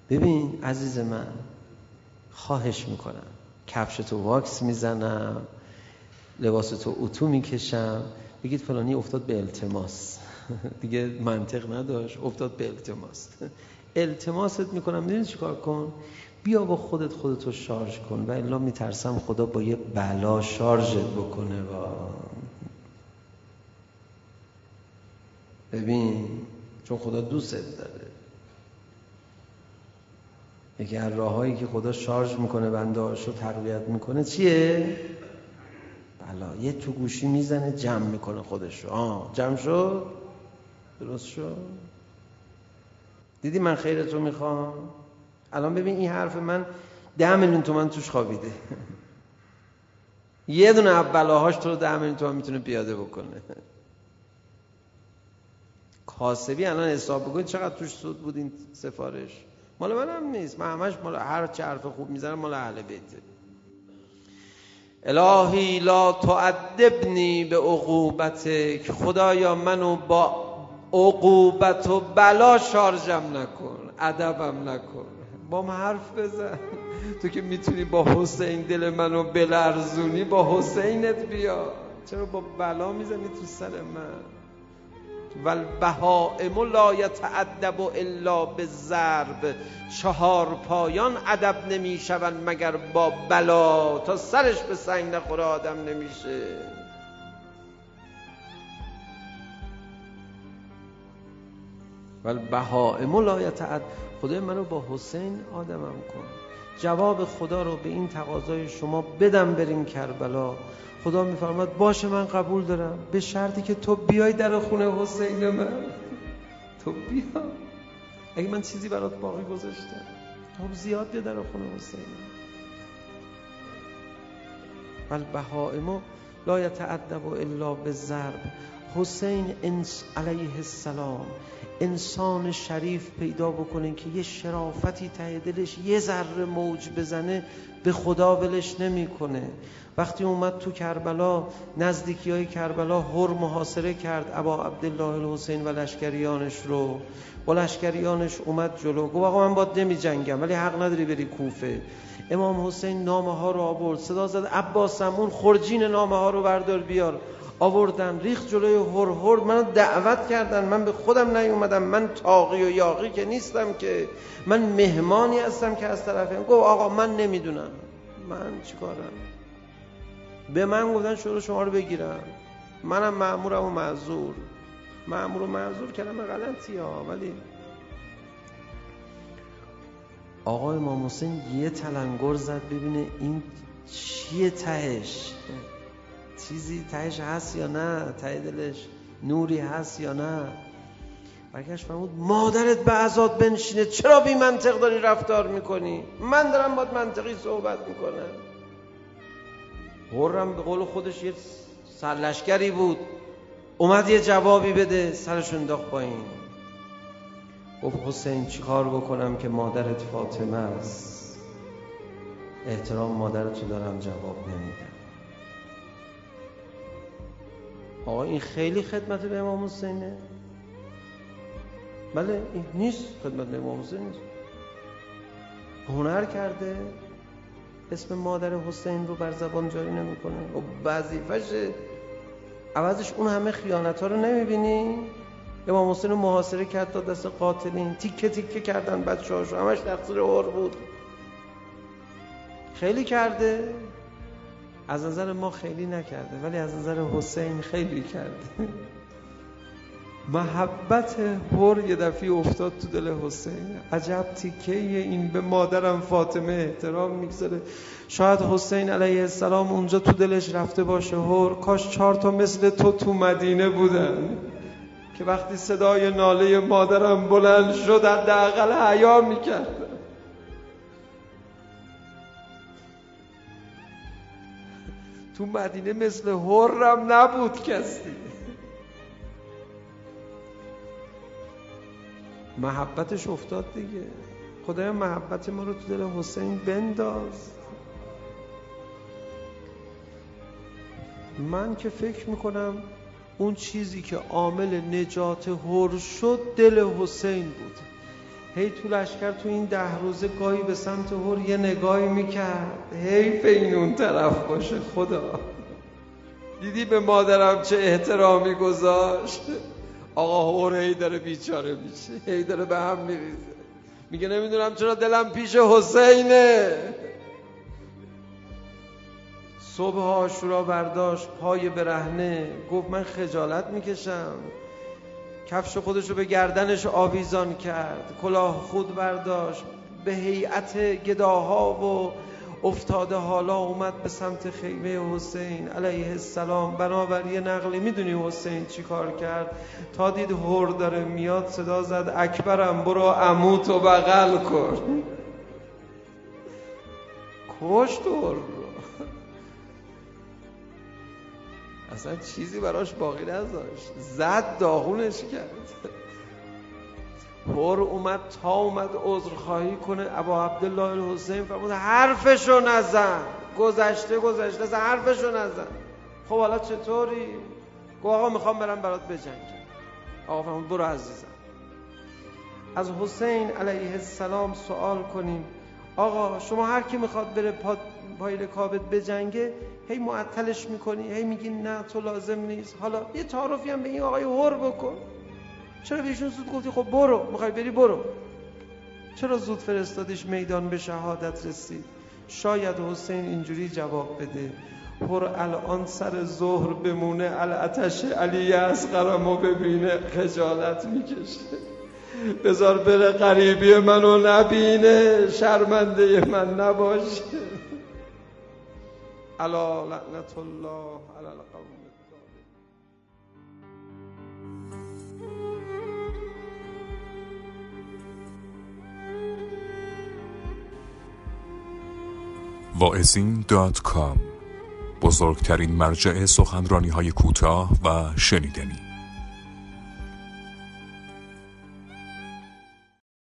ببین عزیز من، خواهش میکنم، کفشتو واکس میزنم، لباستو اتو میکشم، بگید فلانی افتاد به التماس. دیگه منطق نداشت، افتاد به التماس. التماست میکنم، میدونی چی کار کن؟ بیا با خودتو شارژ کن، و الا میترسم خدا با یه بلا شارژت بکنه. ببین، چون خدا دوستت داره. یکی از راهایی که خدا شارژ میکنه بنده‌هاشو تقویت میکنه چیه؟ بلا. یه تو گوشی میزنه جمع میکنه خودشو. جمع شد، درست شد. دیدی من خیرتو میخوام؟ الان ببین این حرف من 10 میلیون تومان توش خوابیده. یه دونه از بلاهاش تو رو 10 میلیون تومان میتونه پیاده بکنه. کاسبی الان حساب بکنید چقدر توش سود بود این سفارش. مال منم نیست، من همش مال هر چه حرف خوب میزنم مال اهل بیته. الهی لا تعذبنی به عقوبتک، خدایا منو با عقوبت و بلا شارژم نکن، ادبم نکن. با من حرف بزن. تو که میتونی با حسین دل منو بلرزونی، با حسینت بیا. چرا با بلا میزنی تو سر من؟ والبهائم لا یتأدب الا بالضرب، 4 پایان ادب نمیشون مگر با بلا. تا سرش به سنگ نخوره آدم نمیشه. والبهائم لا یتأدب، خدای منو با حسین آدمم کن. جواب خدا رو به این تقاضای شما بدم بریم کربلا. خدا میفرماد باشه من قبول دارم، به شرطی که تو بیای در خونه حسین من. تو بیا، اگه من چیزی برات باقی گذاشتم، تو زیاد بیا در خونه حسین. والبهائم لا یتأدب الا بالضرب. حسین علیه السلام انسان شریف پیدا بکنه که یه شرافتی ته دلش یه ذره موج بزنه، به خدا ولش نمیکنه. وقتی اومد تو کربلا، نزدیکی‌های کربلا، هر محاصره کرد ابا عبدالله الحسین و لشکریانش رو. با لشکریانش اومد جلو، گفت آقا من باید نمی جنگم ولی حق نداری بری کوفه. امام حسین نامه ها رو آورد، صدا زد عباسمون خرجین نامه ها رو بردار بیار. آوردن، ریخت جلوی هر. منو دعوت کردن، من به خودم نیومدم، من تاقی و یاقی که نیستم، که من مهمانی هستم که از طرف. گفت آقا من نمیدونم، من چیکارم؟ به من گفتن شروع شما رو بگیرم، منم مأمورم و معذور. مأمور و معذور کلمه غلطی ها، ولی آقا امام حسین یه تلنگر زد ببینه این چیه تهش، چیزی تهش هست یا نه، ته دلش نوری هست یا نه. برگشت فرمود مادرت به عزاد بنشینه، چرا بی منطق داری رفتار میکنی؟ من دارم باید منطقی صحبت میکنم. هرم به قول خودش یه سرلشکری بود، اومد یه جوابی بده، سرشون انداخت پایین. گفت حسین چی کار بکنم که مادرت فاطمه است؟ احترام مادرتو دارم، جواب نمیدم. آقا این خیلی خدمت به امام حسینه؟ بله، این نیست خدمت به امام حسین نیست. هنر کرده اسم مادر حسین رو بر زبان جاری نمیکنه. وظیفشه. عوضش اون همه خیانت ها رو نمیبینی؟ امام حسین رو محاصره کرد، تا دست قاتلین تیکه تیکه کردن بچه هاشو، همش تقصیر هر بود. خیلی کرده، از نظر ما خیلی نکرده، ولی از نظر حسین خیلی کرده. محبت هر یه دفعه افتاد تو دل حسین. عجب تیکه‌ایه این، به مادرم فاطمه احترام میگذاره. شاید حسین علیه السلام اونجا تو دلش رفته باشه هر کاش 4 تا مثل تو مدینه بودن، که وقتی صدای ناله مادرم بلند شد حداقل حیا میکرد. تو مدینه مثل هرم نبود کسی. محبتش افتاد دیگه. خدایا محبت ما رو تو دل حسین بنداز. من که فکر میکنم اون چیزی که عامل نجات هر شد دل حسین بود. هی تو لشکر تو این 10 روزه گاهی به سمت هور یه نگاهی میکرد، حیف این اون طرف باشه. خدا دیدی به مادرم چه احترامی گذاشت. آقا هور هی داره بیچاره میشه، هی داره به هم میریزه، میگه نمیدونم چرا دلم پیش حسینه. صبح عاشورا برداشت پای برهنه، گفت من خجالت میکشم. کفش خودشو به گردنش آویزان کرد، کلاه خود برداشت، به هیئت گداها و افتاده حالا اومد به سمت خیمه حسین علیه السلام. بنابر یه نقلی میدونی حسین چی کار کرد؟ تا دید هور داره میاد صدا زد اکبرم برو عموتو بغل کن. کشت هور رو، اصلا چیزی براش باقی نذاشت، زد داغونش کرد. هور اومد تا اومد عذرخواهی کنه، ابا عبدالله الحسین فرمود حرفشو نزن، گذشته اصلا حرفشو نزن. خب حالا چطوری؟ گفت آقا میخوام برم برات بجنگم. آقا فرمود برو عزیزم. از حسین علیه السلام سوال کنیم آقا شما هر کی میخواد بره پای رکابت بجنگه هی معطلش میکنی، هی میگی نه تو لازم نیست، حالا یه تعارفی هم به این آقای هور بکن. چرا بهشون زود گفتی خب برو، میخوای بری برو؟ چرا زود فرستادیش میدان به شهادت رسید؟ شاید حسین اینجوری جواب بده هور الان سر ظهر بمونه، الاتش علی اصغرمو ببینه خجالت میکشه، بذار بره غریبی منو نبینه، شرمنده من نباشه. الا لعنت الله علی القوم الظالمین. واعظین.com، بزرگترین مرجع سخنرانی‌های کوتاه و شنیدنی.